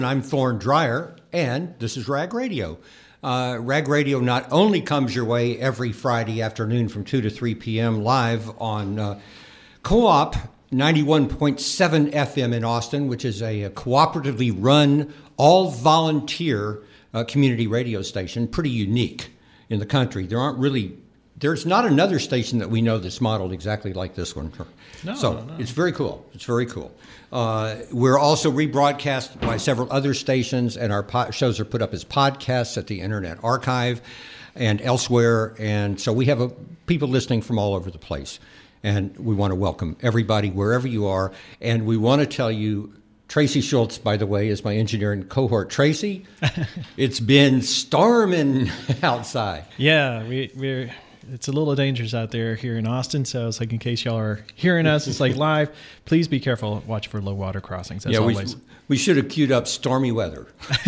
I'm Thorne Dreyer, and this is Rag Radio. Rag Radio not only comes your way every Friday afternoon from 2 to 3 p.m. live on Co-op 91.7 FM in Austin, which is a cooperatively run, all-volunteer community radio station, pretty unique in the country. There's not another station that we know that's modeled exactly like this one. No. It's very cool. It's very cool. We're also rebroadcast by several other stations, and our shows are put up as podcasts at the Internet Archive and elsewhere. And so we have people listening from all over the place. And we want to welcome everybody wherever you are. And we want to tell you, Tracy Schultz, by the way, is my engineering cohort. Tracy, it's been storming outside. Yeah, we're it's a little dangerous out there here in Austin, so it's like in case y'all are hearing us, it's like live. Please be careful. Watch for low water crossings, as always. We should have queued up stormy weather.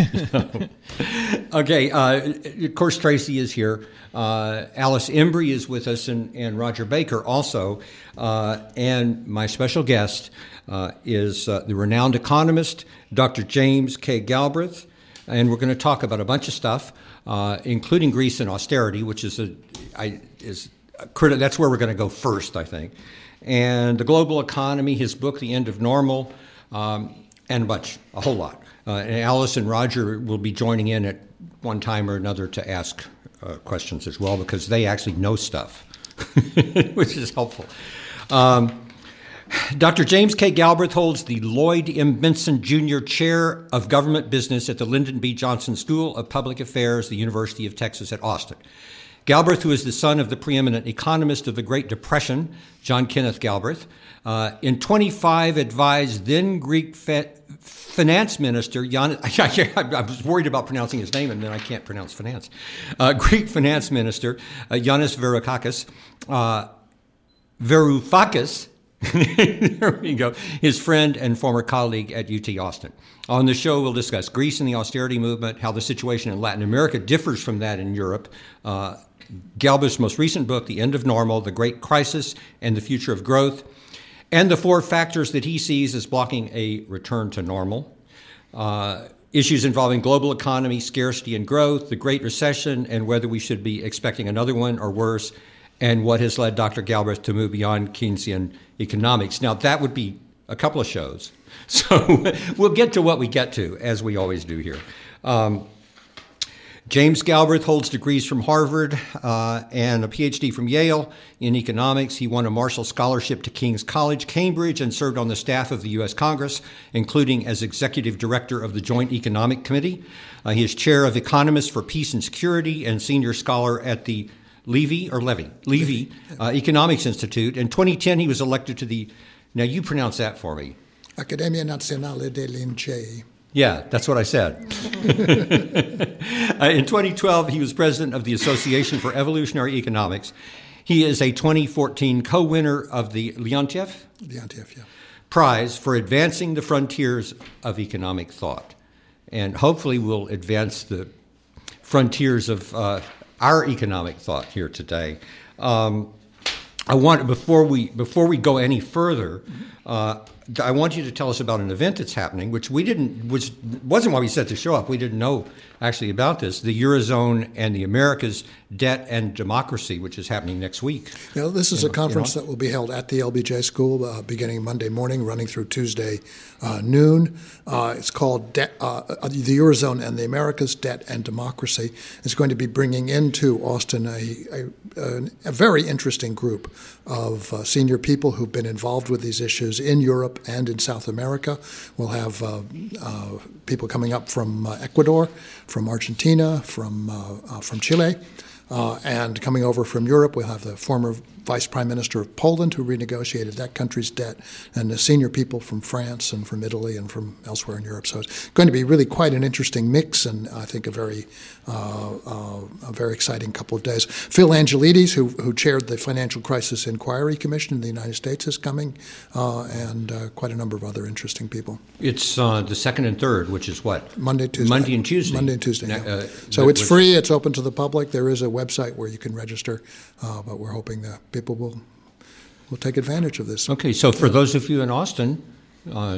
Okay, of course, Tracy is here. Alice Embry is with us, and Roger Baker also. And my special guest is the renowned economist, Dr. James K. Galbraith. And we're going to talk about a bunch of stuff, including Greece and austerity, which is that's where we're going to go first, I think. And the global economy, his book, The End of Normal, and a whole lot. And Alice and Roger will be joining in at one time or another to ask questions as well, because they actually know stuff, which is helpful. Dr. James K. Galbraith holds the Lloyd M. Benson Jr. Chair of Government Business at the Lyndon B. Johnson School of Public Affairs, the University of Texas at Austin. Galbraith, who is the son of the preeminent economist of the Great Depression, John Kenneth Galbraith, in 25 advised then Greek finance minister, I was worried about pronouncing his name, and then I can't pronounce finance, Greek finance minister, Yanis Varoufakis, there we go, his friend and former colleague at UT Austin. On the show, we'll discuss Greece and the austerity movement, how the situation in Latin America differs from that in Europe, Galbraith's most recent book, The End of Normal, The Great Crisis and the Future of Growth, and the 4 factors that he sees as blocking a return to normal. Issues involving global economy, scarcity and growth, the Great Recession, and whether we should be expecting another one or worse, and what has led Dr. Galbraith to move beyond Keynesian economics. Now, that would be a couple of shows. So we'll get to what we get to, as we always do here. James Galbraith holds degrees from Harvard and a PhD from Yale in economics. He won a Marshall Scholarship to King's College, Cambridge, and served on the staff of the U.S. Congress, including as executive director of the Joint Economic Committee. He is chair of Economists for Peace and Security and senior scholar at the Levy Economics Institute. In 2010, he was elected to the, now you pronounce that for me. Accademia Nazionale dei Lincei. Yeah, that's what I said. In 2012, he was president of the Association for Evolutionary Economics. He is a 2014 co-winner of the Leontief Prize for advancing the frontiers of economic thought. And hopefully we'll advance the frontiers of our economic thought here today. I want, before we go any further, I want you to tell us about an event that's happening, which wasn't why we set the show up. We didn't know actually about this, the Eurozone and the Americas, Debt and Democracy, which is happening next week. This is a conference that will be held at the LBJ School beginning Monday morning, running through Tuesday noon. It's called the Eurozone and the Americas, Debt and Democracy. It's going to be bringing into Austin a very interesting group of senior people who've been involved with these issues in Europe and in South America. We'll have people coming up from Ecuador, from Argentina, from Chile, and coming over from Europe, we'll have the former Vice Prime Minister of Poland, who renegotiated that country's debt, and the senior people from France and from Italy and from elsewhere in Europe. So it's going to be really quite an interesting mix, and I think a very exciting couple of days. Phil Angelides, who chaired the Financial Crisis Inquiry Commission in the United States, is coming, and quite a number of other interesting people. It's the second and third, which is what? Monday, Tuesday. Monday and Tuesday. Monday and Tuesday, yeah. So it's free. It's open to the public. There is a website where you can register, but we're hoping that people will take advantage of this. Okay, so for those of you in Austin,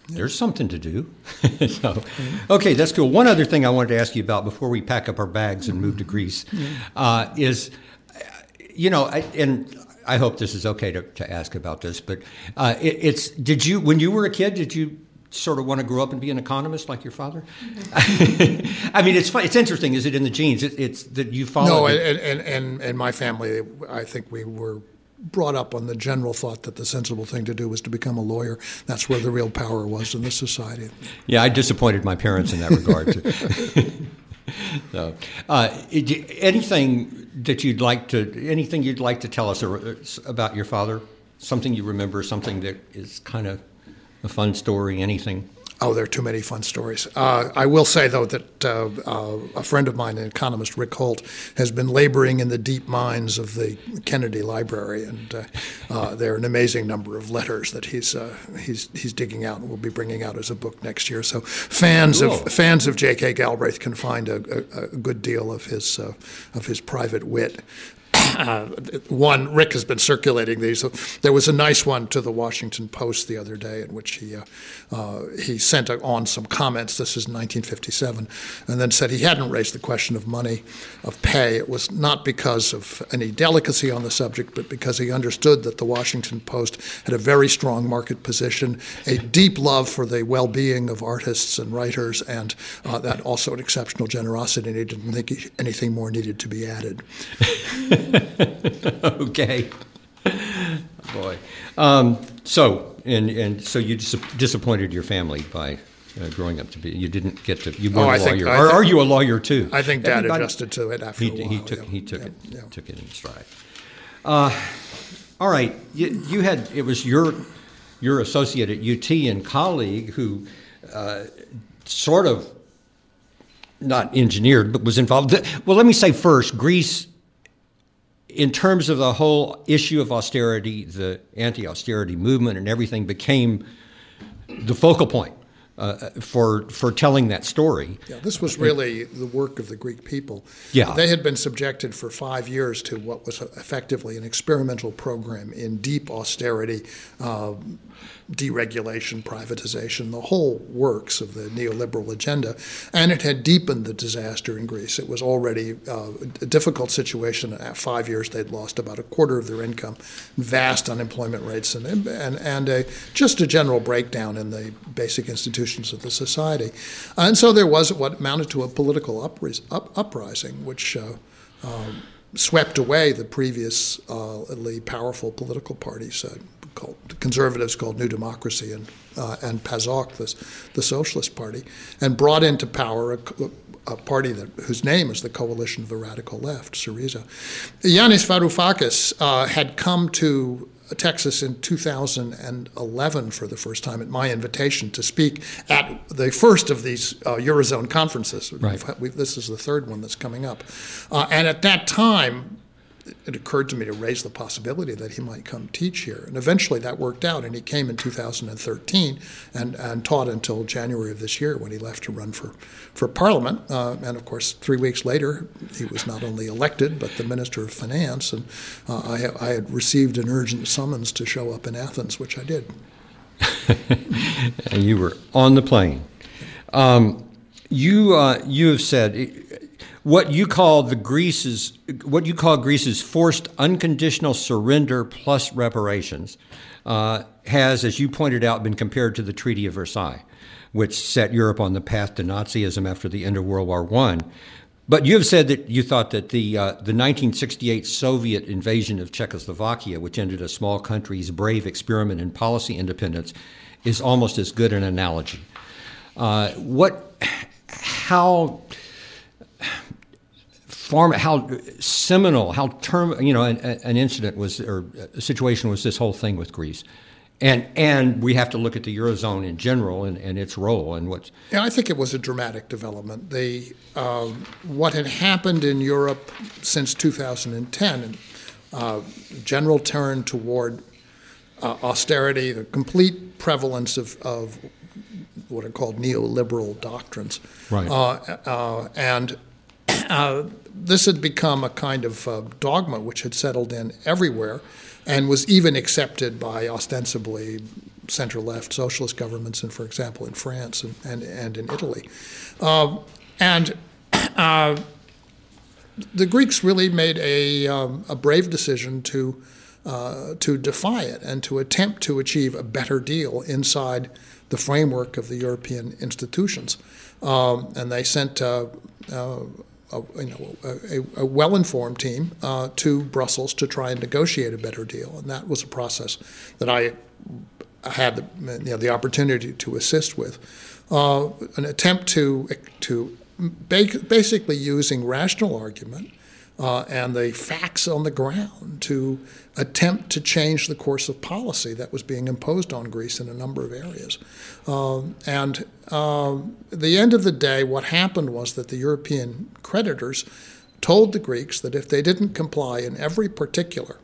there's something to do. So, okay, that's cool. One other thing I wanted to ask you about before we pack up our bags and move to Greece is, and I hope this is okay to ask about this, but when you were a kid, did you sort of want to grow up and be an economist like your father? I mean, it's fun. It's interesting. Is it in the genes? It's that you follow. No, and my family, I think we were brought up on the general thought that the sensible thing to do was to become a lawyer. That's where the real power was in the society. Yeah, I disappointed my parents in that regard too. So, anything you'd like to tell us about your father? Something you remember? Something that is kind of a fun story? Anything? Oh, there are too many fun stories. I will say, though, that a friend of mine, an economist, Rick Holt, has been laboring in the deep mines of the Kennedy Library, and there are an amazing number of letters that he's digging out and will be bringing out as a book next year. So fans of J.K. Galbraith can find a good deal of his private wit. Rick has been circulating these. So there was a nice one to the Washington Post the other day in which he sent on some comments. This is 1957, and then said he hadn't raised the question of money, of pay. It was not because of any delicacy on the subject, but because he understood that the Washington Post had a very strong market position, a deep love for the well-being of artists and writers, and that also an exceptional generosity, and he didn't think anything more needed to be added. Okay, boy. So you disappointed your family by growing up to be. You didn't get to. You weren't a lawyer. Are you a lawyer too? I think Dad adjusted to it after a while. He took it in stride. All right, you had it was your associate at UT and colleague who sort of not engineered but was involved. Well, let me say first, Greece. In terms of the whole issue of austerity, the anti-austerity movement and everything became the focal point for telling that story. Yeah, this was really the work of the Greek people. Yeah. They had been subjected for 5 years to what was effectively an experimental program in deep austerity, deregulation, privatization, the whole works of the neoliberal agenda, and it had deepened the disaster in Greece. It was already a difficult situation. At 5 years, they'd lost about a quarter of their income, vast unemployment rates, and just a general breakdown in the basic institutions of the society. And so there was what amounted to a political uprising, which swept away the previously powerful political parties, conservatives called New Democracy and PASOK, the Socialist Party, and brought into power a party whose name is the Coalition of the Radical Left, Syriza. Yanis Varoufakis had come to Texas in 2011 for the first time at my invitation to speak at the first of these Eurozone conferences. Right. This is the third one that's coming up. And at that time, it occurred to me to raise the possibility that he might come teach here. And eventually that worked out, and he came in 2013 and taught until January of this year when he left to run for Parliament. And of course, 3 weeks later, he was not only elected, but the Minister of Finance. And I had received an urgent summons to show up in Athens, which I did. And you were on the plane. You have said what you call Greece's forced unconditional surrender plus reparations has, as you pointed out, been compared to the Treaty of Versailles, which set Europe on the path to Nazism after the end of World War I. But you have said that you thought that the 1968 Soviet invasion of Czechoslovakia, which ended a small country's brave experiment in policy independence, is almost as good an analogy. How seminal, an incident was, or a situation was this whole thing with Greece. And we have to look at the Eurozone in general and its role and what's... Yeah, I think it was a dramatic development. What had happened in Europe since 2010, general turn toward austerity, the complete prevalence of what are called neoliberal doctrines. Right. This had become a kind of dogma which had settled in everywhere and was even accepted by ostensibly center-left socialist governments, for example, in France and in Italy. The Greeks really made a brave decision to defy it and to attempt to achieve a better deal inside the framework of the European institutions. And they sent a well-informed team to Brussels to try and negotiate a better deal. And that was a process that I had the opportunity to assist with. An attempt to basically using rational argument and the facts on the ground to attempt to change the course of policy that was being imposed on Greece in a number of areas. At the end of the day, what happened was that the European creditors told the Greeks that if they didn't comply in every particular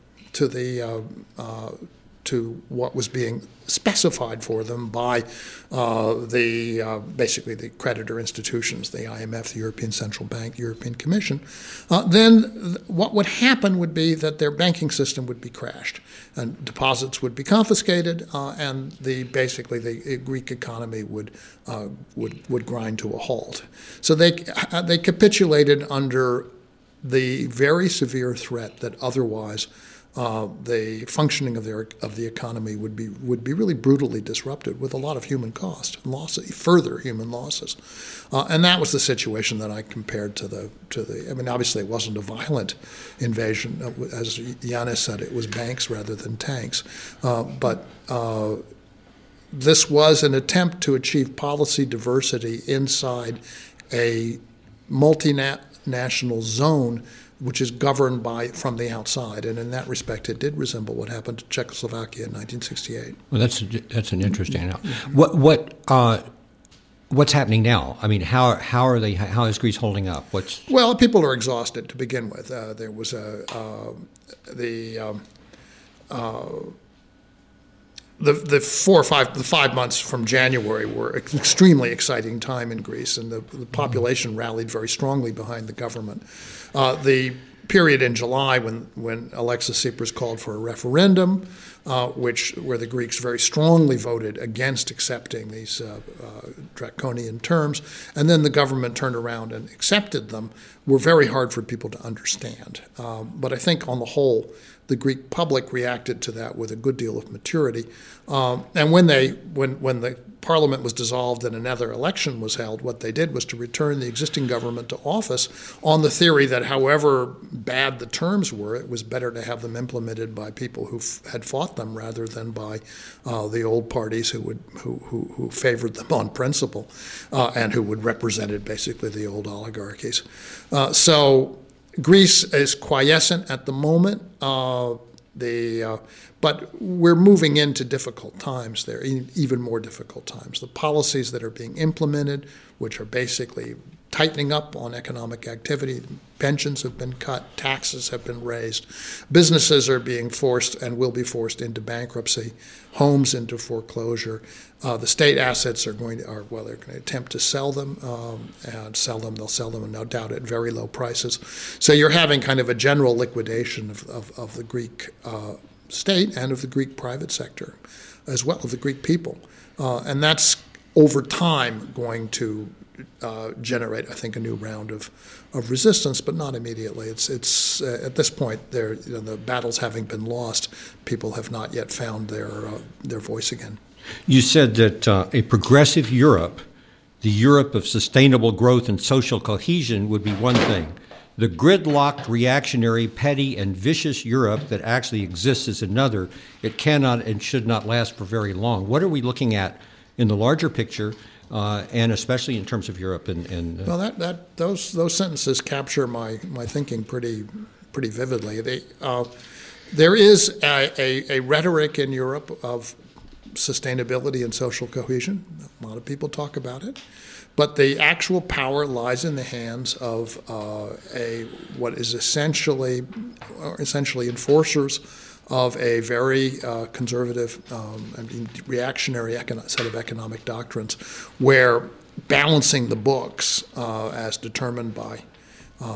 to what was being specified for them by basically the creditor institutions, the IMF, the European Central Bank, the European Commission, then what would happen would be that their banking system would be crashed, and deposits would be confiscated, and basically the Greek economy would grind to a halt. So they capitulated under the very severe threat that otherwise the functioning of the economy would be really brutally disrupted with a lot of human cost and further human losses, and that was the situation that I compared to the. I mean, obviously it wasn't a violent invasion, as Yanis said. It was banks rather than tanks, but this was an attempt to achieve policy diversity inside a multinational zone, which is governed from the outside, and in that respect, it did resemble what happened to Czechoslovakia in 1968. Well, that's an interesting. What's happening now? I mean, how is Greece holding up? Well, people are exhausted to begin with. There was the 5 months from January were an extremely exciting time in Greece, and the population rallied very strongly behind the government. The period in July when Alexis Tsipras called for a referendum, where the Greeks very strongly voted against accepting these draconian terms, and then the government turned around and accepted them, were very hard for people to understand. But I think on the whole, the Greek public reacted to that with a good deal of maturity. And when the parliament was dissolved and another election was held, what they did was to return the existing government to office on the theory that however bad the terms were, it was better to have them implemented by people who had fought them rather than by the old parties who favored them on principle and who would represented basically the old oligarchies. So Greece is quiescent at the moment, but we're moving into difficult times there, even more difficult times. The policies that are being implemented, which are basically tightening up on economic activity, pensions have been cut, taxes have been raised, businesses are being forced and will be forced into bankruptcy, homes into foreclosure. The state assets they're going to attempt to sell them, and they'll sell them, no doubt, at very low prices. So you're having kind of a general liquidation of the Greek state and of the Greek private sector, as well as the Greek people. And that's, over time, going to generate, I think, a new round of resistance, but not immediately. It's at this point, the battles having been lost, people have not yet found their voice again. You said that a progressive Europe, the Europe of sustainable growth and social cohesion, would be one thing. The gridlocked, reactionary, petty, and vicious Europe that actually exists is another. It cannot and should not last for very long. What are we looking at in the larger picture, and especially in terms of Europe? Well, those sentences capture my thinking pretty vividly. There is a rhetoric in Europe of sustainability and social cohesion. A lot of people talk about it. But the actual power lies in the hands of what is essentially enforcers of a very conservative, reactionary set of economic doctrines, where balancing the books, as determined by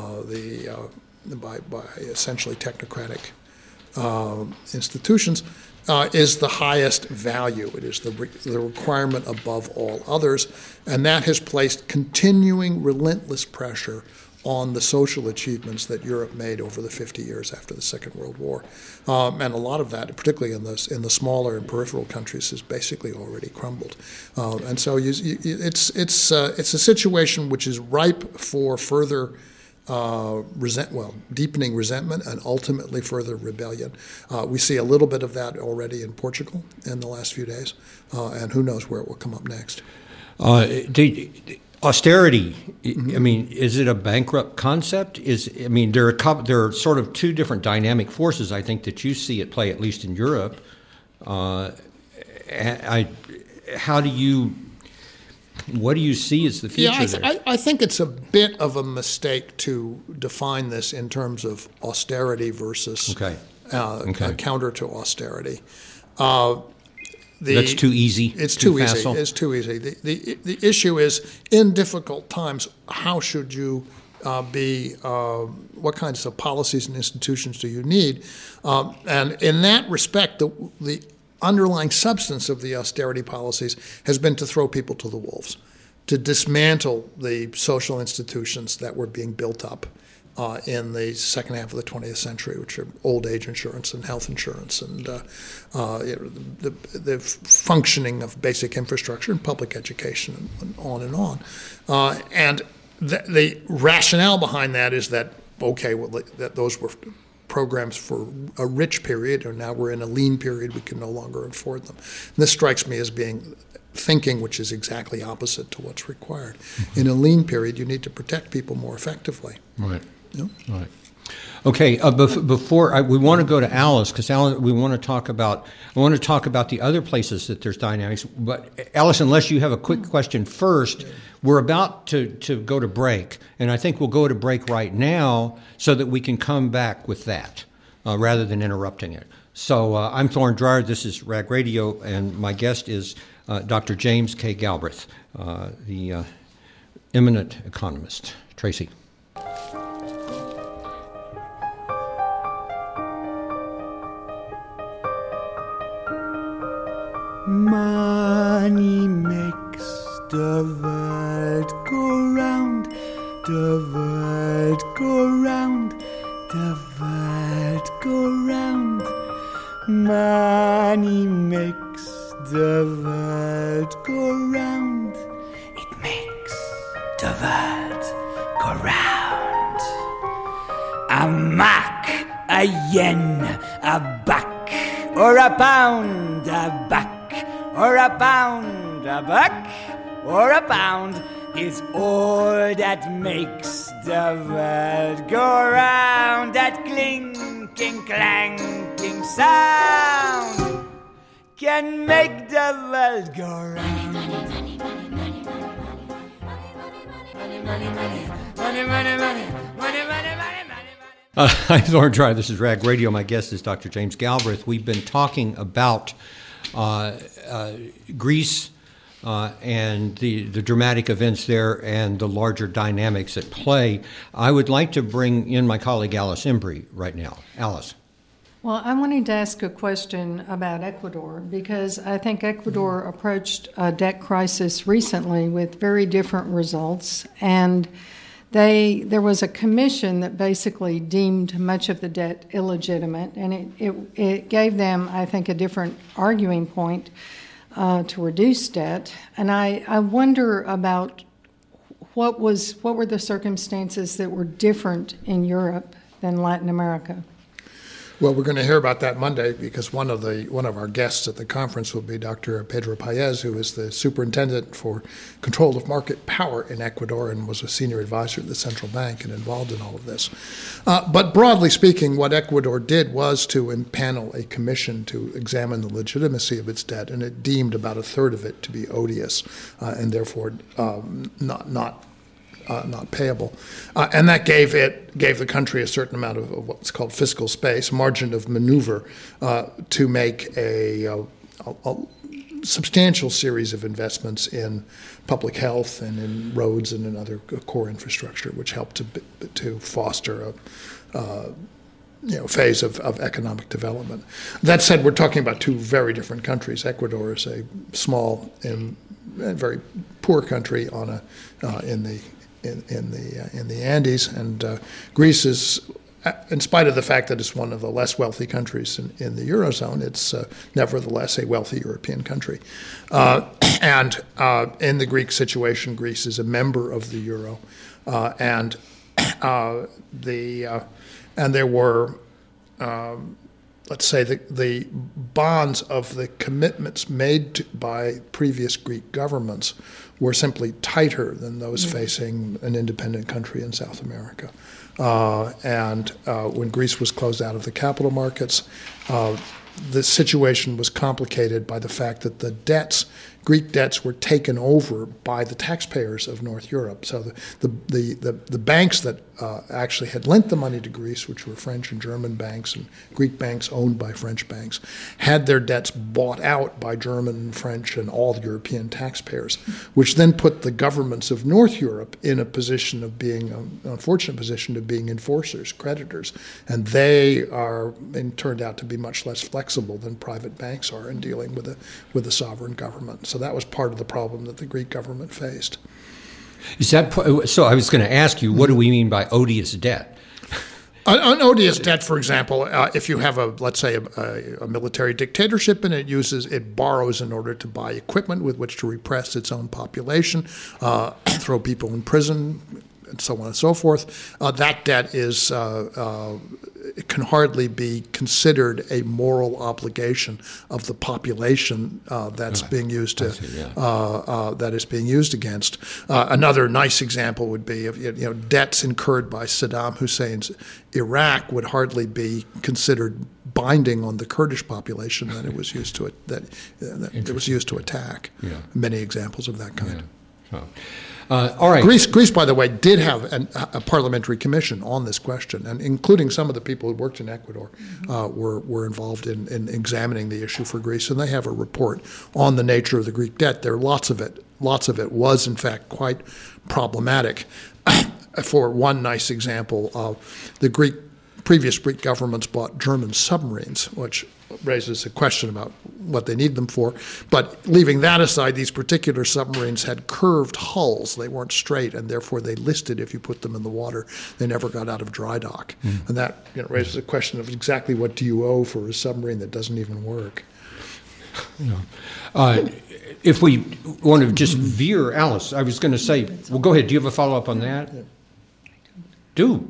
essentially technocratic institutions, is the highest value. It is the requirement above all others, and that has placed continuing relentless pressure on the social achievements that Europe made over the 50 years after the Second World War. And a lot of that, particularly in the smaller and peripheral countries, has basically already crumbled. And so it's a situation which is ripe for further deepening resentment and ultimately further rebellion. We see a little bit of that already in Portugal in the last few days, and who knows where it will come up next. Austerity, I mean, is it a bankrupt concept? There are sort of two different dynamic forces, I think, that you see at play, at least in Europe. What do you see as the future there? I think it's a bit of a mistake to define this in terms of austerity versus counter to austerity. That's too easy. It's too easy. Facile. It's too easy. The issue is, in difficult times, how should you be? What kinds of policies and institutions do you need? And in that respect, the underlying substance of the austerity policies has been to throw people to the wolves, to dismantle the social institutions that were being built up in the second half of the 20th century, which are old age insurance and health insurance and the functioning of basic infrastructure and public education and on and on. And the rationale behind that is that, that those were programs for a rich period, and now we're in a lean period, we can no longer afford them. And this strikes me as being thinking which is exactly opposite to what's required. In a lean period, you need to protect people more effectively. Right. Yeah. Right. Okay. Before we want to go to Alice, because Alice, I want to talk about the other places that there's dynamics. But Alice, unless you have a quick question first, we're about to go to break, and I think we'll go to break right now so that we can come back with that rather than interrupting it. So I'm Thorne Dreyer. This is RAG Radio, and my guest is Dr. James K. Galbraith, the eminent economist. Tracy. Money makes the world go round, the world go round, the world go round. Money makes the world go round. It makes the world go round. A mark, a yen, a buck, or a pound, a buck, or a pound, a buck, or a pound is all that makes the world go round. That clinking, clanking sound can make the world go round. Money, money, money, money, money, money, money, money, money, money, money, money, money. I'm Thorne Dreyer. This is RAG Radio. My guest is Dr. James Galbraith. We've been talking about Greece and the dramatic events there and the larger dynamics at play. I would like to bring in my colleague Alice Embry right now. Alice. Well, I wanted to ask a question about Ecuador, because I think Ecuador approached a debt crisis recently with very different results, and there was a commission that basically deemed much of the debt illegitimate, and it gave them, I think, a different arguing point to reduce debt. And I wonder about what were the circumstances that were different in Europe than Latin America? Well, we're going to hear about that Monday, because one of our guests at the conference will be Dr. Pedro Paez, who is the superintendent for control of market power in Ecuador and was a senior advisor at the central bank and involved in all of this. But broadly speaking, what Ecuador did was to impanel a commission to examine the legitimacy of its debt, and it deemed about a third of it to be odious and therefore not payable, and that gave the country a certain amount of what's called fiscal space, margin of maneuver, to make a substantial series of investments in public health and in roads and in other core infrastructure, which helped to foster phase of economic development. That said, we're talking about two very different countries. Ecuador is a small and very poor country in the Andes, and Greece is, in spite of the fact that it's one of the less wealthy countries in the Eurozone, it's nevertheless a wealthy European country. And in the Greek situation, Greece is a member of the Euro, and there were, let's say, the bonds of the commitments made by previous Greek governments were simply tighter than those facing an independent country in South America. And when Greece was closed out of the capital markets, the situation was complicated by the fact that the Greek debts were taken over by the taxpayers of North Europe. So the banks that actually had lent the money to Greece, which were French and German banks and Greek banks owned by French banks, had their debts bought out by German, French, and all the European taxpayers, which then put the governments of North Europe in a position of being, an unfortunate position of being enforcers, creditors. And they turned out to be much less flexible than private banks are in dealing with a sovereign government. So that was part of the problem that the Greek government faced. Is that so? I was going to ask you, what do we mean by odious debt? An odious debt, for example, if you have let's say a military dictatorship and it borrows in order to buy equipment with which to repress its own population, throw people in prison, and so on and so forth, that debt it can hardly be considered a moral obligation of the population that's being used that is being used against. Another nice example would be of debts incurred by Saddam Hussein's Iraq would hardly be considered binding on the Kurdish population that it was used to attack. Yeah. Many examples of that kind. Yeah. All right. Greece, by the way, did have a parliamentary commission on this question, and including some of the people who worked in Ecuador were involved in examining the issue for Greece, and they have a report on the nature of the Greek debt. There are lots of it. Lots of it was, in fact, quite problematic. For one nice example, the previous Greek governments bought German submarines, which raises a question about what they need them for. But leaving that aside, these particular submarines had curved hulls. They weren't straight, and therefore they listed if you put them in the water. They never got out of dry dock. And that raises a question of exactly what do you owe for a submarine that doesn't even work. If we want to just veer, Alice, I was going to say, well, go ahead. Do you have a follow-up on that? Do.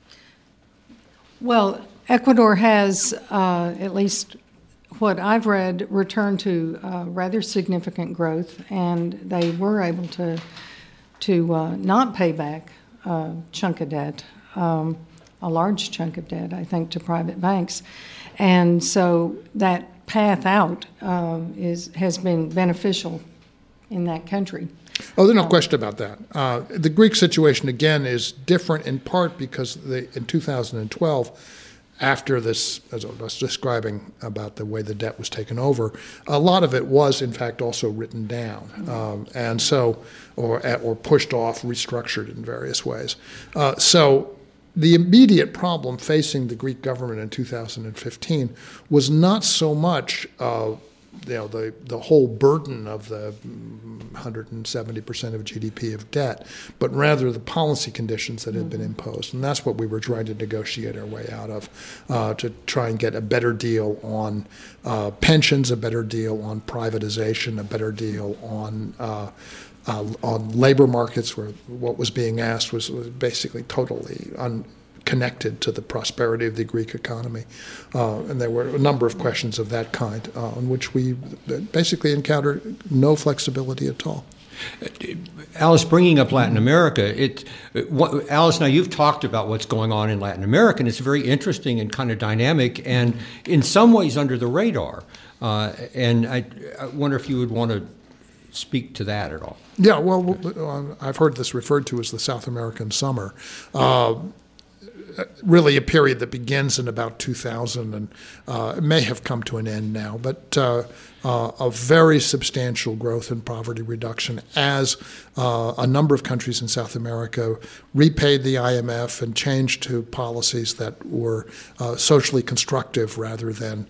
Well, Ecuador has, at least what I've read, returned to rather significant growth, and they were able to not pay back a chunk of debt, a large chunk of debt, I think, to private banks. And so that path out has been beneficial in that country. Oh, there's no question about that. The Greek situation, again, is different in part because in 2012, after this, as I was describing about the way the debt was taken over, a lot of it was, in fact, also written down, and so, or pushed off, restructured in various ways. So the immediate problem facing the Greek government in 2015 was not so much the whole burden of the 170% of GDP of debt, but rather the policy conditions that had been imposed. And that's what we were trying to negotiate our way out of, to try and get a better deal on pensions, a better deal on privatization, a better deal on labor markets, where what was being asked was basically totally connected to the prosperity of the Greek economy. And there were a number of questions of that kind on which we basically encountered no flexibility at all. Alice, bringing up Latin America, Alice, now you've talked about what's going on in Latin America, and it's very interesting and kind of dynamic and in some ways under the radar. And I wonder if you would want to speak to that at all. Yeah, well, I've heard this referred to as the South American summer. really a period that begins in about 2000 and it may have come to an end now, but a very substantial growth in poverty reduction as a number of countries in South America repaid the IMF and changed to policies that were socially constructive rather than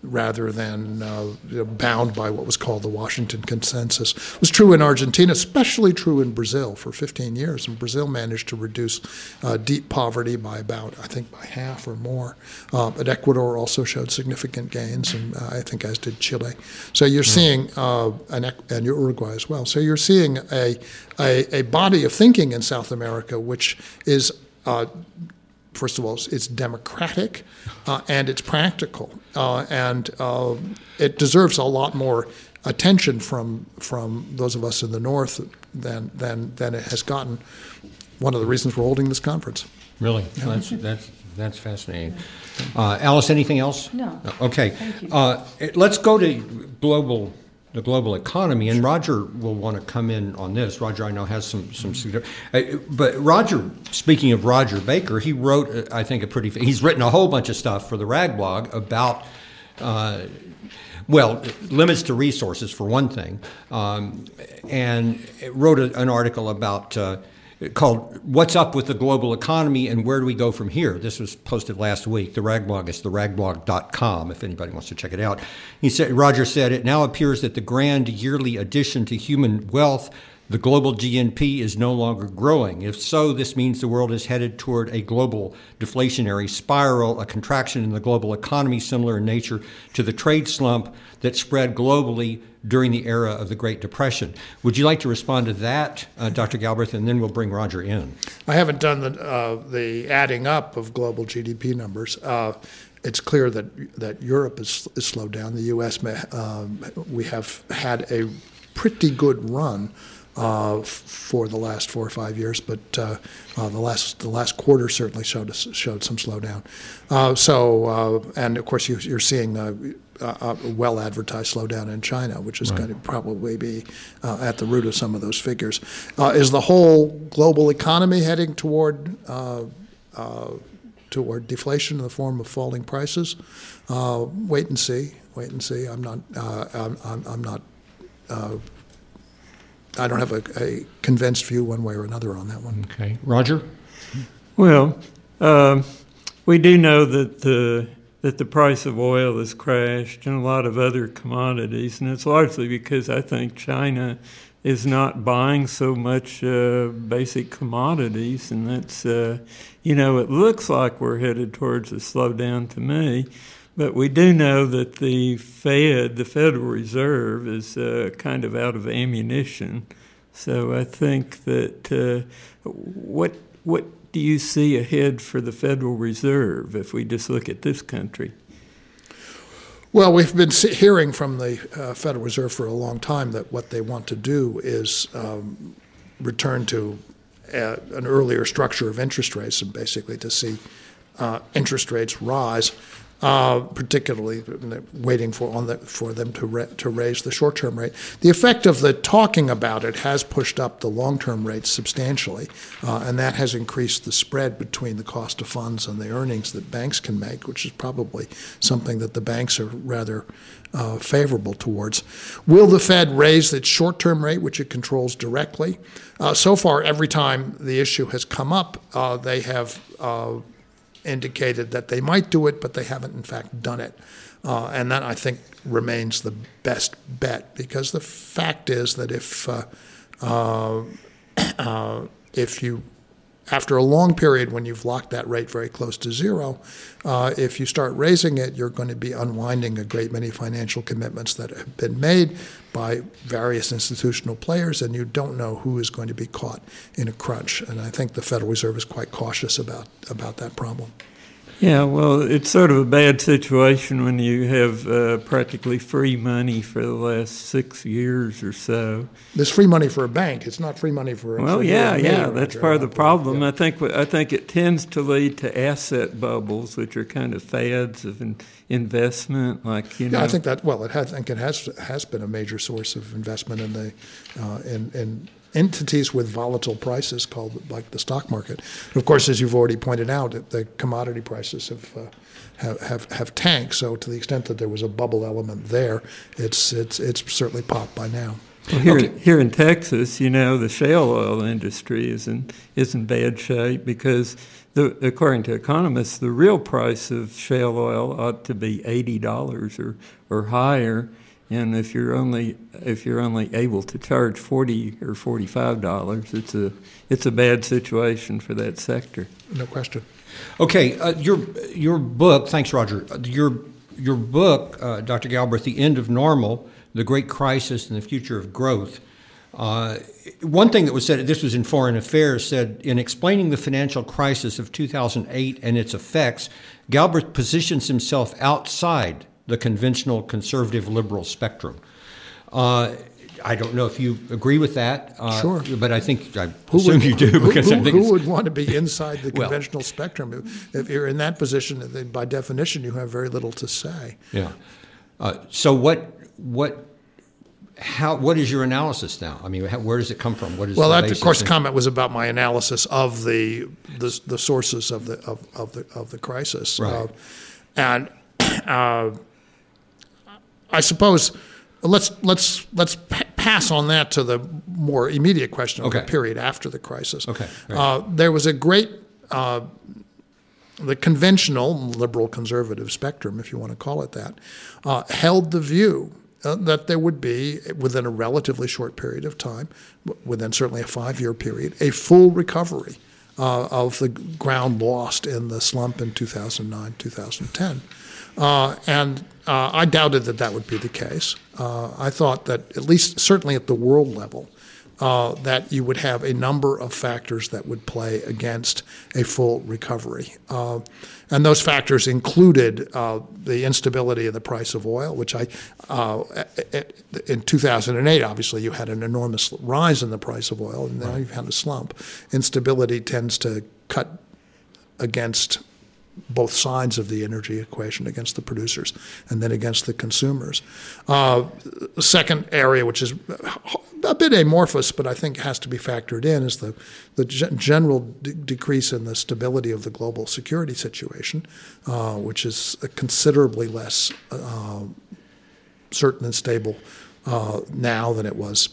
bound by what was called the Washington Consensus. It was true in Argentina, especially true in Brazil for 15 years. And Brazil managed to reduce deep poverty by about, I think, by half or more. But Ecuador also showed significant gains, and I think as did Chile. So you're seeing, and Uruguay as well. So you're seeing a body of thinking in South America which is first of all, it's democratic and it's practical, and it deserves a lot more attention from those of us in the North than it has gotten. One of the reasons we're holding this conference. Really, that's fascinating. Alice, anything else? No. Okay. Thank you. Let's go to the global economy, and Roger will want to come in on this. Roger, I know, has some but Roger, speaking of Roger Baker, he wrote, I think, he's written a whole bunch of stuff for the Rag blog about, limits to resources, for one thing, and wrote an article about called "What's Up with the Global Economy and Where Do We Go From Here?" This was posted last week. The Rag blog is theragblog.com if anybody wants to check it out. Roger said, "It now appears that the grand yearly addition to human wealth, the global GNP, is no longer growing. If so, this means the world is headed toward a global deflationary spiral, a contraction in the global economy similar in nature to the trade slump that spread globally during the era of the Great Depression." Would you like to respond to that, Dr. Galbraith, and then we'll bring Roger in? I haven't done the adding up of global GDP numbers. It's clear that Europe is slowed down. The U.S. We have had a pretty good run for the last 4 or 5 years, but the last quarter certainly showed some slowdown. And of course you're seeing a well-advertised slowdown in China, which is going to probably be at the root of some of those figures. Is the whole global economy heading toward deflation in the form of falling prices? Wait and see. I'm not. I don't have a convinced view one way or another on that one. Okay, Roger. Well, we do know that the price of oil has crashed and a lot of other commodities, and it's largely because I think China is not buying so much basic commodities, and that's, it looks like we're headed towards a slowdown to me. But we do know that the Fed, the Federal Reserve, is kind of out of ammunition. So I think that what do you see ahead for the Federal Reserve if we just look at this country? Well, we've been hearing from the Federal Reserve for a long time that what they want to do is return to an earlier structure of interest rates, and basically to see interest rates rise. Particularly waiting for them to raise the short-term rate. The effect of the talking about it has pushed up the long-term rates substantially, and that has increased the spread between the cost of funds and the earnings that banks can make, which is probably something that the banks are rather favorable towards. Will the Fed raise its short-term rate, which it controls directly? So far, every time the issue has come up, they have indicated that they might do it, but they haven't in fact done it. And that, I think, remains the best bet, because the fact is that if you, after a long period when you've locked that rate very close to zero, if you start raising it, you're going to be unwinding a great many financial commitments that have been made by various institutional players, and you don't know who is going to be caught in a crunch. And I think the Federal Reserve is quite cautious about that problem. Yeah, well, it's sort of a bad situation when you have practically free money for the last 6 years or so. There's free money for a bank. It's not free money for. Well, that's part of the problem. Yeah. I think it tends to lead to asset bubbles, which are kind of fads of investment, like Yeah, I think that. Well, it has been a major source of investment in entities with volatile prices called like the stock market. And of course, as you've already pointed out, the commodity prices have tanked. So to the extent that there was a bubble element there, it's certainly popped by now. Well, here in Texas, the shale oil industry is in bad shape because, according to economists, the real price of shale oil ought to be $80 or higher, and if you're only able to charge $40 or $45, it's a bad situation for that sector. No question. Okay, your book. Thanks, Roger. Your book, Dr. Galbraith, The End of Normal: The Great Crisis and the Future of Growth. One thing that was said, this was in Foreign Affairs, said, in explaining the financial crisis of 2008 and its effects, Galbraith positions himself outside the conventional conservative liberal spectrum. I don't know if you agree with that. Sure. But I assume you do. Because I think who would want to be inside the conventional spectrum? If you're in that position, then by definition, you have very little to say. Yeah. So what is your analysis now? I mean, where does it come from? What is well, the that, of course, comment was about my analysis of the sources of the crisis, right. And I suppose let's pass on that to the more immediate question of okay. the period after the crisis. Okay. Right. There was a great. The conventional liberal conservative spectrum, if you want to call it that, held the view that there would be, within a relatively short period of time, within certainly a 5-year period, a full recovery of the ground lost in the slump in 2009, 2010. And I doubted that would be the case. I thought that, at least certainly at the world level, that you would have a number of factors that would play against a full recovery. And those factors included the instability of the price of oil, which in 2008, obviously, you had an enormous rise in the price of oil, and now you've had a slump. Instability tends to cut against both sides of the energy equation, against the producers and then against the consumers. Second area, which is a bit amorphous, but I think has to be factored in, is the general decrease in the stability of the global security situation, which is considerably less certain and stable now than it was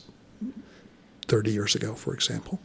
30 years ago, for example.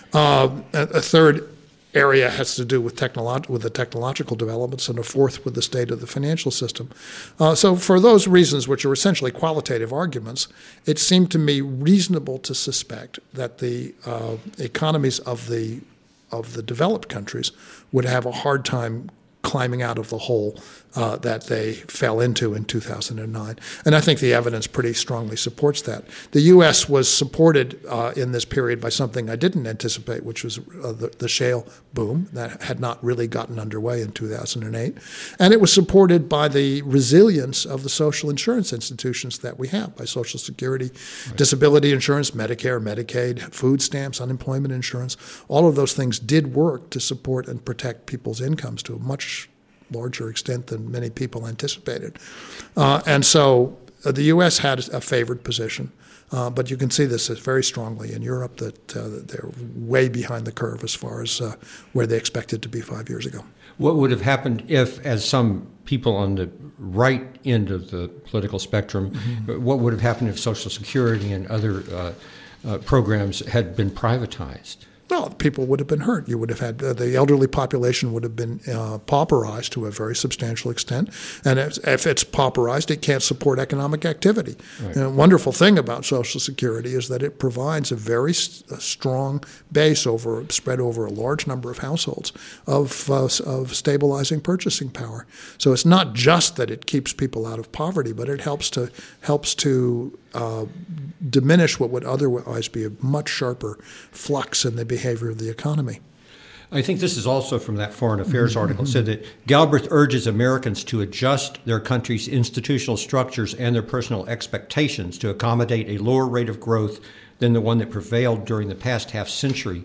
A third area has to do with the technological developments, and a fourth with the state of the financial system. So for those reasons, which are essentially qualitative arguments, it seemed to me reasonable to suspect that the economies of the developed countries would have a hard time climbing out of the hole that they fell into in 2009. And I think the evidence pretty strongly supports that. The U.S. was supported in this period by something I didn't anticipate, which was the shale boom that had not really gotten underway in 2008. And it was supported by the resilience of the social insurance institutions that we have, by Social Security, right. Disability insurance, Medicare, Medicaid, food stamps, unemployment insurance. All of those things did work to support and protect people's incomes to a much larger extent than many people anticipated. And so the U.S. had a favored position, but you can see this very strongly in Europe, that they're way behind the curve as far as where they expected to be 5 years ago. What would have happened if, as some people on the right end of the political spectrum, mm-hmm. what would have happened if Social Security and other programs had been privatized? Well, people would have been hurt. You would have had the elderly population would have been pauperized to a very substantial extent. And if it's pauperized, it can't support economic activity. Right. And a wonderful thing about Social Security is that it provides a very strong base spread over a large number of households of stabilizing purchasing power. So it's not just that it keeps people out of poverty, but it helps to diminish what would otherwise be a much sharper flux in the behavior of the economy. I think this is also from that Foreign Affairs article. It said that Galbraith urges Americans to adjust their country's institutional structures and their personal expectations to accommodate a lower rate of growth than the one that prevailed during the past half century.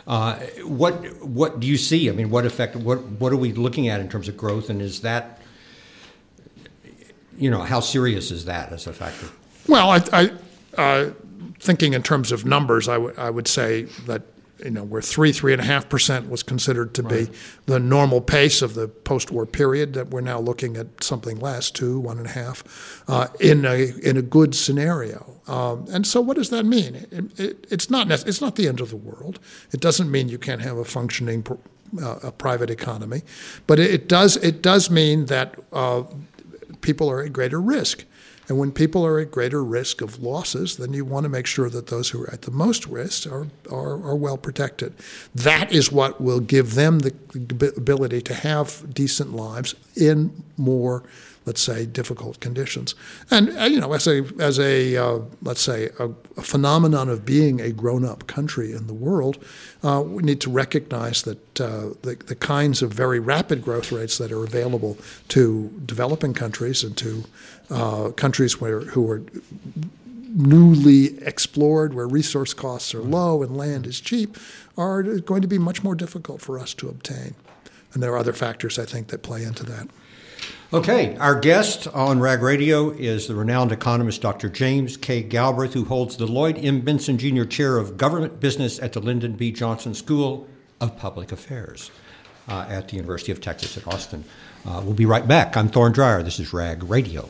What do you see? I mean, what effect? What are we looking at in terms of growth? And is that, how serious is that as a factor? Well, thinking in terms of numbers, I would say that where 3.5% was considered to be the normal pace of the post-war period, that we're now looking at something less, 1.5, in a good scenario. And so, what does that mean? It's not the end of the world. It doesn't mean you can't have a functioning a private economy, but it does mean that people are at greater risk. And when people are at greater risk of losses, then you want to make sure that those who are at the most risk are well protected. That is what will give them the ability to have decent lives in more, let's say, difficult conditions. And as a let's say a phenomenon of being a grown-up country in the world, we need to recognize that the kinds of very rapid growth rates that are available to developing countries and to countries who are newly explored, where resource costs are low and land is cheap, are going to be much more difficult for us to obtain. And there are other factors, I think, that play into that. Okay, our guest on RAG Radio is the renowned economist Dr. James K. Galbraith, who holds the Lloyd M. Benson Jr. Chair of Government Business at the Lyndon B. Johnson School of Public Affairs at the University of Texas at Austin. We'll be right back. I'm Thorne Dreyer. This is RAG Radio.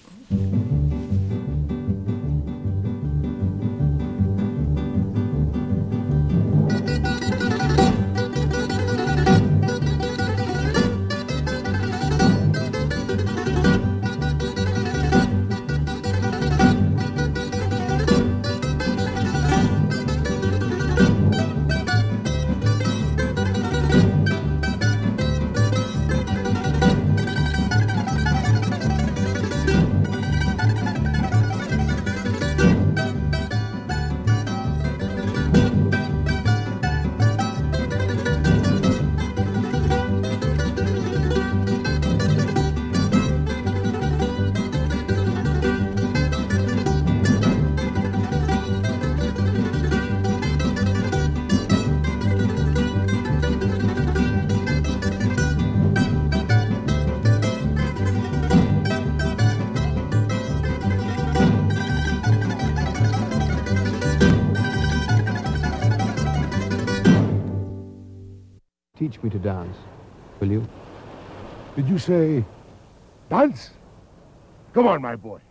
Teach me to dance, will you? Did you say dance? Come on, my boy.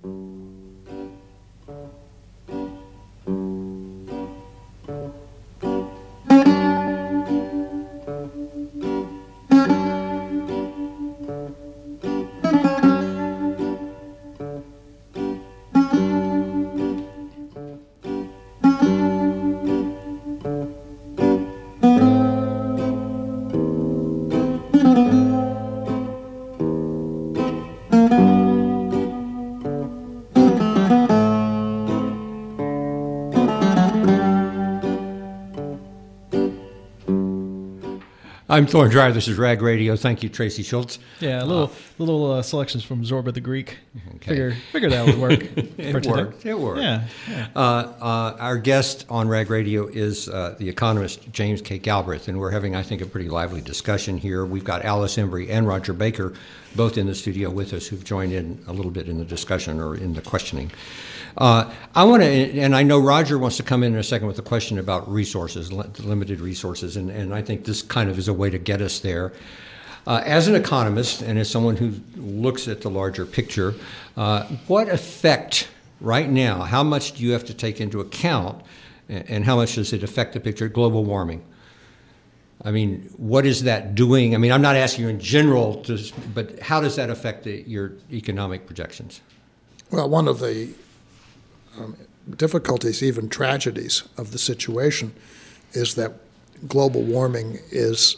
I'm Thorne Dreyer. This is RAG Radio. Thank you, Tracy Schultz. Yeah, little selections from Zorba the Greek. Okay. Figure that would work. It worked. Yeah. Our guest on RAG Radio is the economist James K. Galbraith, and we're having, I think, a pretty lively discussion here. We've got Alice Embry and Roger Baker both in the studio with us, who've joined in a little bit in the discussion or in the questioning. I want to, and I know Roger wants to come in a second with a question about resources, limited resources, and I think this kind of is a way to get us there. As an economist and as someone who looks at the larger picture, what effect right now, how much do you have to take into account, and how much does it affect the picture, global warming? I mean, what is that doing? I mean, I'm not asking you in general, but how does that affect your economic projections? Well, one of the difficulties, even tragedies of the situation, is that global warming is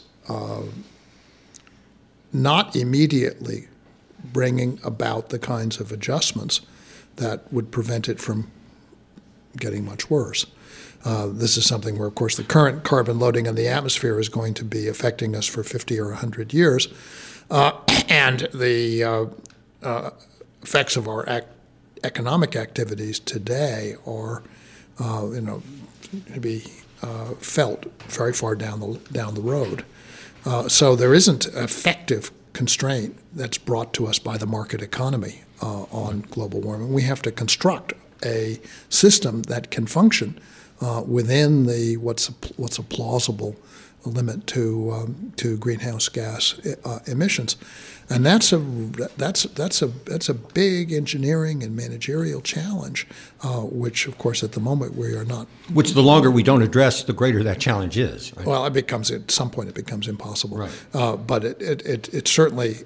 not immediately bringing about the kinds of adjustments that would prevent it from getting much worse. This is something where, of course, the current carbon loading in the atmosphere is going to be affecting us for 50 or 100 years, and the effects of our economic activities today are, to be felt very far down the road. So there isn't effective constraint that's brought to us by the market economy on global warming. We have to construct a system that can function within the what's a plausible limit to greenhouse gas emissions, and that's a big engineering and managerial challenge, which of course at the moment we are not. Which the longer we don't address, the greater that challenge is. Right? Well, at some point it becomes impossible. Right. But it's certainly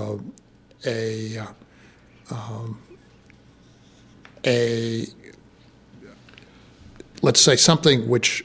let's say something which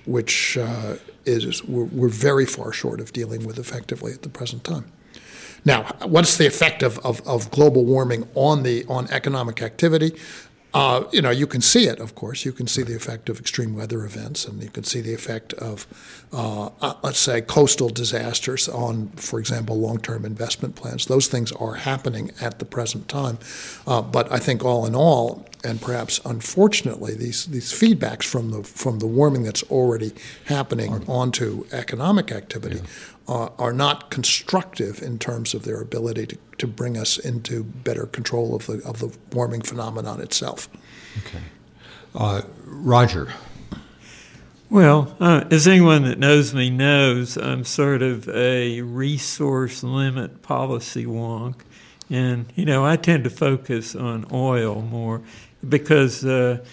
we're very far short of dealing with effectively at the present time. Now, what's the effect of global warming on economic activity? You can see it, of course. You can see the effect of extreme weather events, and you can see the effect of, let's say, coastal disasters on, for example, long-term investment plans. Those things are happening at the present time. But I think all in all, and perhaps unfortunately, these feedbacks from the warming that's already happening onto economic activity are not constructive in terms of their ability to bring us into better control of the warming phenomenon itself. Okay. Roger. Well, as anyone that knows me knows, I'm sort of a resource limit policy wonk. And, I tend to focus on oil more because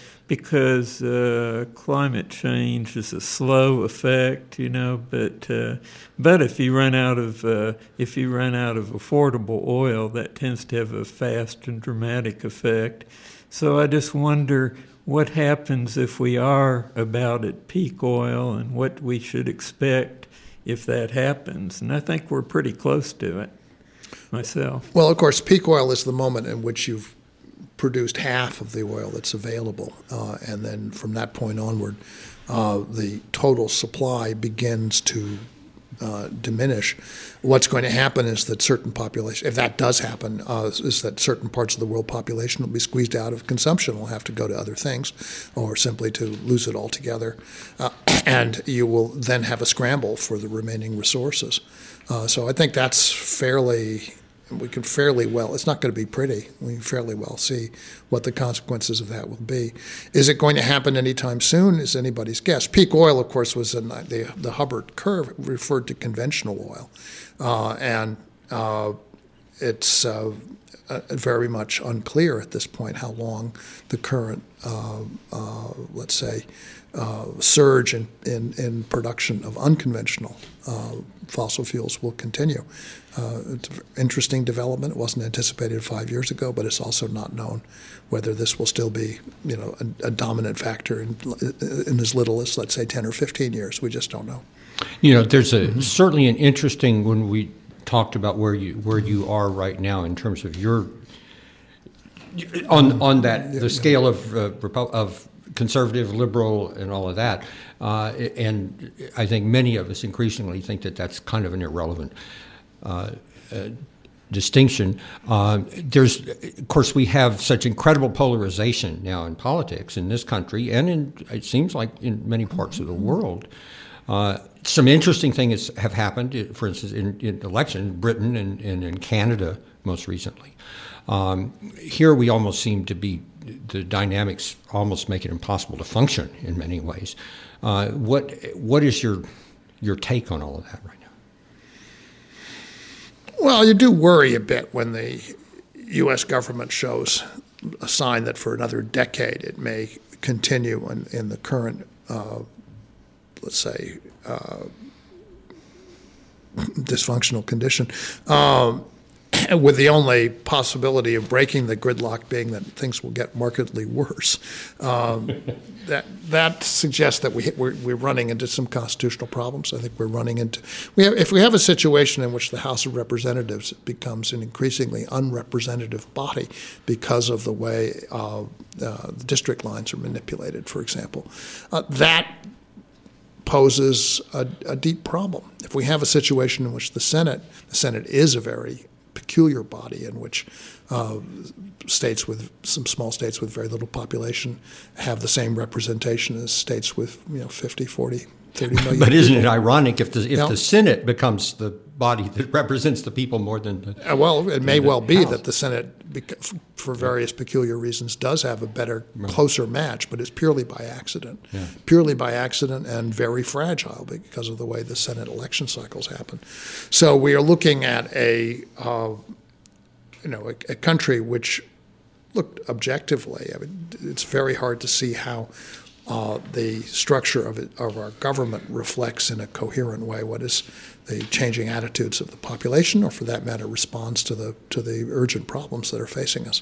climate change is a slow effect, but if you run out of affordable oil, that tends to have a fast and dramatic effect. So I just wonder what happens if we are about at peak oil and what we should expect if that happens. And I think we're pretty close to it myself. Well, of course, peak oil is the moment in which you've produced half of the oil that's available, and then from that point onward, the total supply begins to diminish. What's going to happen is that certain population, if that does happen, is that certain parts of the world population will be squeezed out of consumption, will have to go to other things, or simply to lose it altogether, and you will then have a scramble for the remaining resources. So I think that's we can fairly well, it's not going to be pretty, we can fairly well see what the consequences of that will be. Is it going to happen anytime soon is anybody's guess. Peak oil, of course, was in the Hubbard curve referred to conventional oil. And it's very much unclear at this point how long the current, let's say, surge in production of unconventional fossil fuels will continue. It's an interesting development. It wasn't anticipated 5 years ago, but it's also not known whether this will still be, a dominant factor in as little as, let's say, 10 or 15 years. We just don't know. There's certainly an interesting, when we talked about where you are right now in terms of your on the scale of conservative, liberal, and all of that, and I think many of us increasingly think that that's kind of an irrelevant distinction. Of course, we have such incredible polarization now in politics in this country, and it seems like in many parts of the world. Some interesting things have happened, for instance, in election in Britain and in Canada most recently. Here we almost seem to be, the dynamics almost make it impossible to function in many ways. What is your take on all of that right now? Well, you do worry a bit when the U.S. government shows a sign that for another decade it may continue in the current, let's say, dysfunctional condition, with the only possibility of breaking the gridlock being that things will get markedly worse. That suggests that we're running into some constitutional problems. I think we're running into if we have a situation in which the House of Representatives becomes an increasingly unrepresentative body because of the way the district lines are manipulated, for example, that poses a deep problem. If we have a situation in which the Senate is a very peculiar body in which some small states with very little population have the same representation as states with 50, 40, 30 million. But isn't it ironic if the Senate becomes the body that represents the people more than the well, it may well be House. that the Senate, for various peculiar reasons, does have a better, closer match, but it's purely by accident. Yeah. Purely by accident and very fragile because of the way the Senate election cycles happen. So we are looking at a country which, look, objectively, I mean, it's very hard to see how the structure of our government reflects in a coherent way what is the changing attitudes of the population, or for that matter, responds to the urgent problems that are facing us.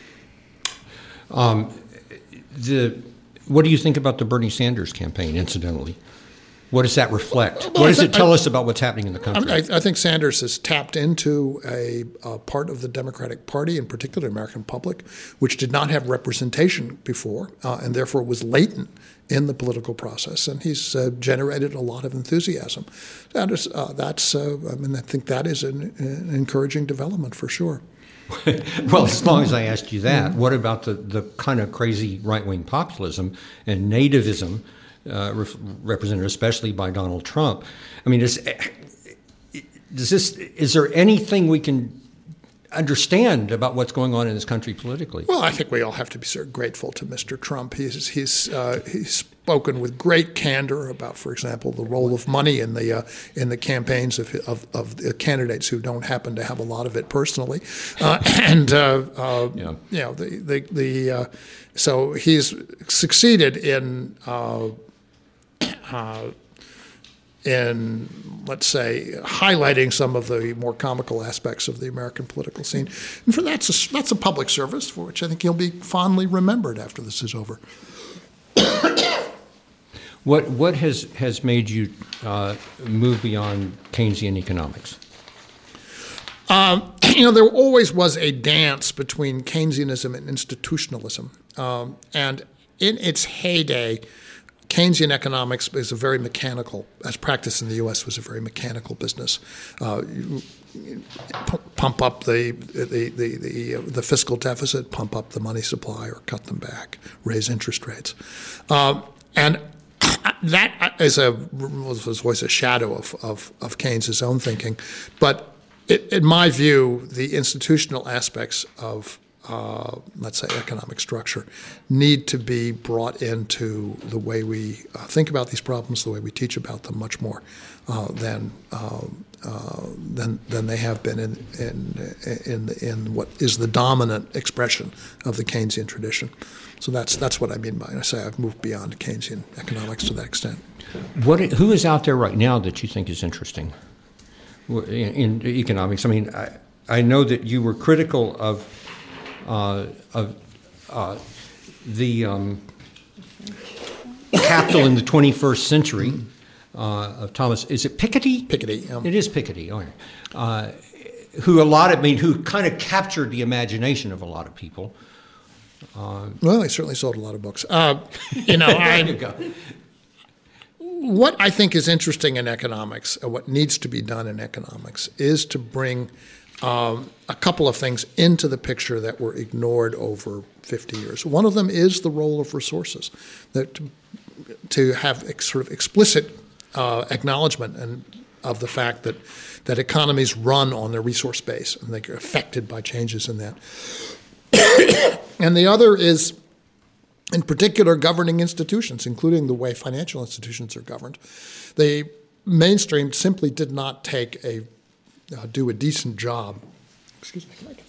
What do you think about the Bernie Sanders campaign, incidentally? What does that reflect? What does it tell us about what's happening in the country? I think Sanders has tapped into a part of the Democratic Party, in particular the American public, which did not have representation before, and therefore was latent in the political process. And he's generated a lot of enthusiasm. I think that is an encouraging development for sure. Well, as long as I asked you that, what about the kind of crazy right-wing populism and nativism represented especially by Donald Trump? I mean, is there anything we can understand about what's going on in this country politically? Well, I think we all have to be sort of grateful to Mr. Trump. He's spoken with great candor about, for example, the role of money in the campaigns of the candidates who don't happen to have a lot of it personally, so he's succeeded in, let's say, highlighting some of the more comical aspects of the American political scene. And for that's a public service for which I think he'll be fondly remembered after this is over. What has made you move beyond Keynesian economics? There always was a dance between Keynesianism and institutionalism. And in its heyday, Keynesian economics is a very mechanical, as practiced in the U.S., was a very mechanical business. You pump up the fiscal deficit, pump up the money supply, or cut them back, raise interest rates, and that was always a shadow of Keynes' own thinking. But in my view, the institutional aspects of let's say, economic structure need to be brought into the way we think about these problems, the way we teach about them, much more than they have been in what is the dominant expression of the Keynesian tradition. So that's what I mean by I say I've moved beyond Keynesian economics to that extent. Who is out there right now that you think is interesting in economics? I mean, I know that you were critical of the Capital in the 21st Century of Thomas. Is it Piketty? Piketty. It is Piketty. Who kind of captured the imagination of a lot of people. Well, he certainly sold a lot of books. There you go. What I think is interesting in economics, what needs to be done in economics, is to bring a couple of things into the picture that were ignored over 50 years. One of them is the role of resources, that to have sort of explicit acknowledgement of the fact that economies run on their resource base and they're affected by changes in that. And the other is, in particular, governing institutions, including the way financial institutions are governed. The mainstream simply did not do a decent job. Excuse me, can I get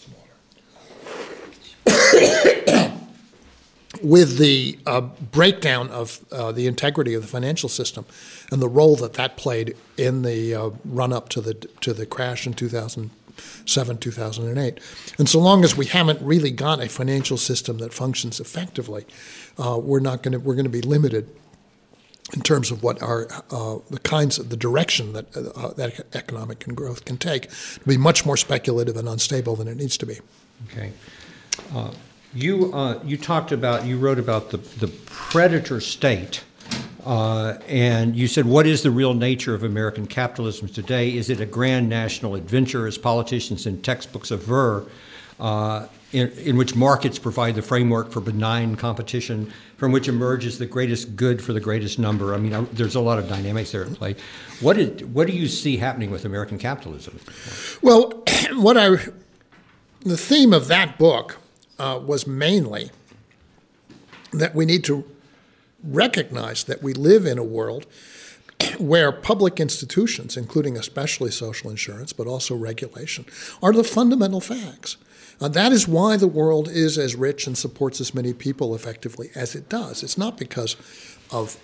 some water? With the breakdown of the integrity of the financial system and the role that played in the run-up to the crash in 2007, 2008. And so long as we haven't really got a financial system that functions effectively, we're going to be limited in terms of what are the direction that economic growth can take, to be much more speculative and unstable than it needs to be. Okay. You wrote about the predator state, and you said, what is the real nature of American capitalism today? Is it a grand national adventure, as politicians and textbooks aver? in which markets provide the framework for benign competition, from which emerges the greatest good for the greatest number. I mean, there's a lot of dynamics there at play. What do you see happening with American capitalism? Well, the theme of that book was mainly that we need to recognize that we live in a world where public institutions, including especially social insurance, but also regulation, are the fundamental facts. That is why the world is as rich and supports as many people effectively as it does. It's not because of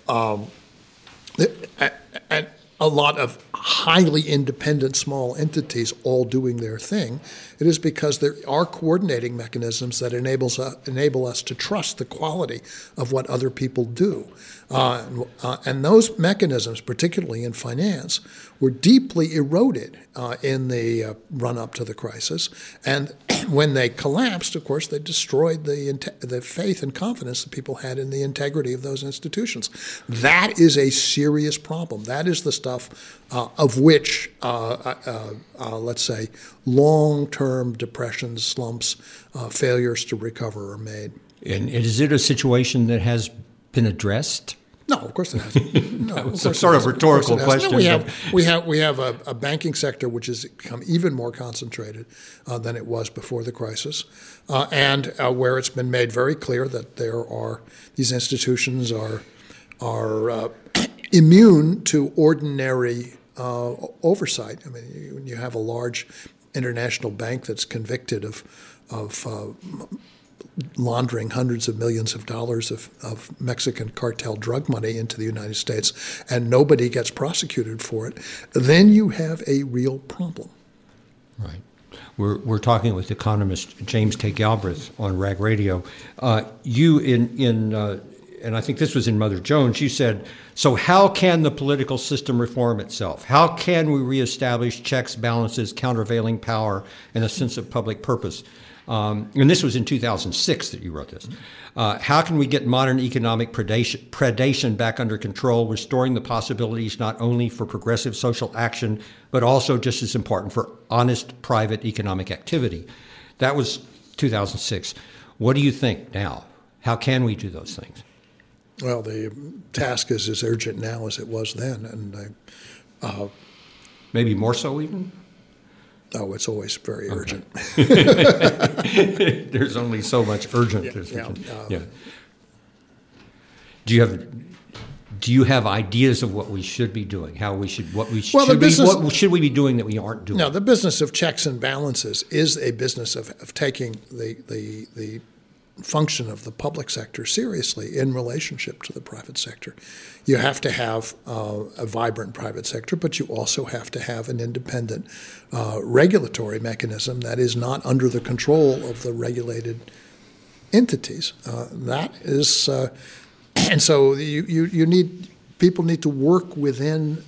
a lot of highly independent small entities all doing their thing. It is because there are coordinating mechanisms that enable us to trust the quality of what other people do. And those mechanisms, particularly in finance, were deeply eroded in the run-up to the crisis. And when they collapsed, of course, they destroyed the faith and confidence that people had in the integrity of those institutions. That is a serious problem. That is the stuff of which, let's say, long-term depressions, slumps, failures to recover are made. And is it a situation that has been addressed? No, of course it hasn't. No, it's a sort of rhetorical question. No, we have a banking sector which has become even more concentrated than it was before the crisis, and where it's been made very clear that these institutions are immune to ordinary oversight. I mean, when you have a large international bank that's convicted of laundering hundreds of millions of dollars of Mexican cartel drug money into the United States, and nobody gets prosecuted for it, then you have a real problem. Right. We're talking with economist James K. Galbraith on Rag Radio. You and I think this was in Mother Jones, you said, so how can the political system reform itself? How can we reestablish checks, balances, countervailing power, and a sense of public purpose? And this was in 2006 that you wrote this. How can we get modern economic predation back under control, restoring the possibilities not only for progressive social action, but also, just as important, for honest private economic activity? That was 2006. What do you think now? How can we do those things? Well, the task is as urgent now as it was then, and maybe more so even? Oh, it's always very urgent. There's only so much urgent. Yeah. Do you have ideas of what we should be doing? What should we be doing that we aren't doing? No, the business of checks and balances is a business of taking the function of the public sector seriously in relationship to the private sector. You have to have a vibrant private sector, but you also have to have an independent regulatory mechanism that is not under the control of the regulated entities. That is, and so people need to work within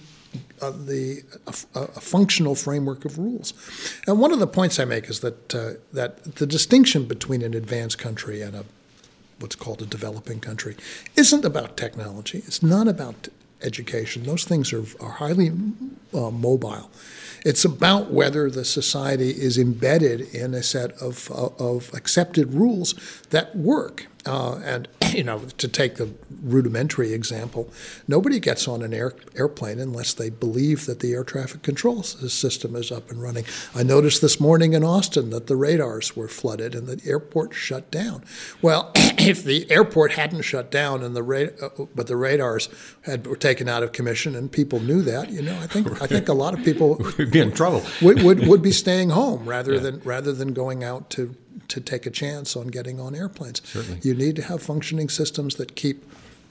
a functional framework of rules. And one of the points I make is that the distinction between an advanced country and what's called a developing country isn't about technology. It's not about education. Those things are highly mobile. It's about whether the society is embedded in a set of accepted rules that work. And, to take the rudimentary example, nobody gets on an airplane unless they believe that the air traffic control system is up and running. I noticed this morning in Austin that the radars were flooded and the airport shut down. Well, if the airport hadn't shut down and but the radars were taken out of commission and people knew that, I think a lot of people would be in trouble. would be staying home rather than going out to take a chance on getting on airplanes. Certainly. You need to have functioning systems that keep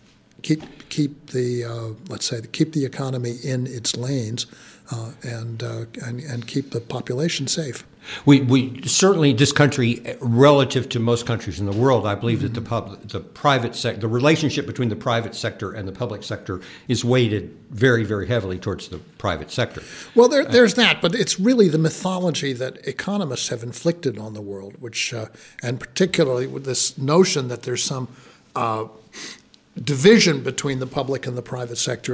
the economy in its lanes and keep the population safe. We certainly, this country, relative to most countries in the world, I believe that the private sector, the relationship between the private sector and the public sector is weighted very, very heavily towards the private sector. Well, there's that, but it's really the mythology that economists have inflicted on the world, which, and particularly with this notion that there's some division between the public and the private sector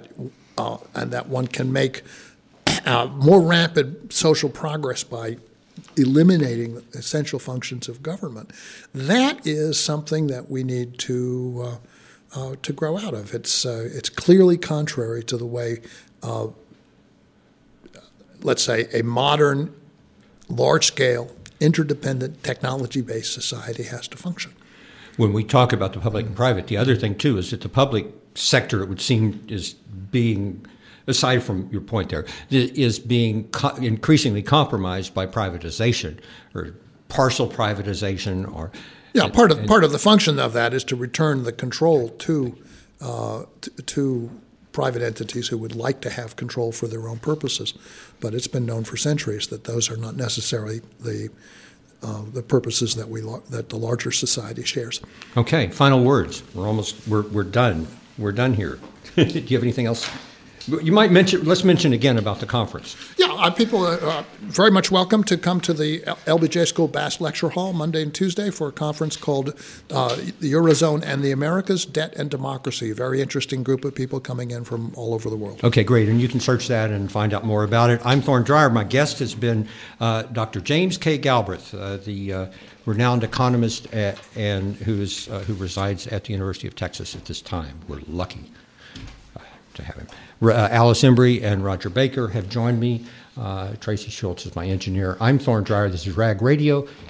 and that one can make more rapid social progress by eliminating essential functions of government. That is something that we need to grow out of. It's clearly contrary to the way, let's say, a modern, large-scale, interdependent, technology-based society has to function. When we talk about the public and private, the other thing, too, is that the public sector, it would seem, is being, aside from your point there, is being increasingly compromised by privatization or partial privatization or... Yeah, part of the function of that is to return the control to private entities who would like to have control for their own purposes. But it's been known for centuries that those are not necessarily the purposes that the larger society shares. Okay, final words. We're done. We're done here. Do you have anything else? You might mention. Let's mention again about the conference. Yeah, people are very much welcome to come to the LBJ School Bass Lecture Hall Monday and Tuesday for a conference called the Eurozone and the Americas: Debt and Democracy. A very interesting group of people coming in from all over the world. Okay, great. And you can search that and find out more about it. I'm Thorne Dreyer. My guest has been Dr. James K. Galbraith, the renowned economist and who resides at the University of Texas at this time. We're lucky to have him. Alice Embry and Roger Baker have joined me. Tracy Schultz is my engineer. I'm Thorne Dreyer. This is RAG Radio.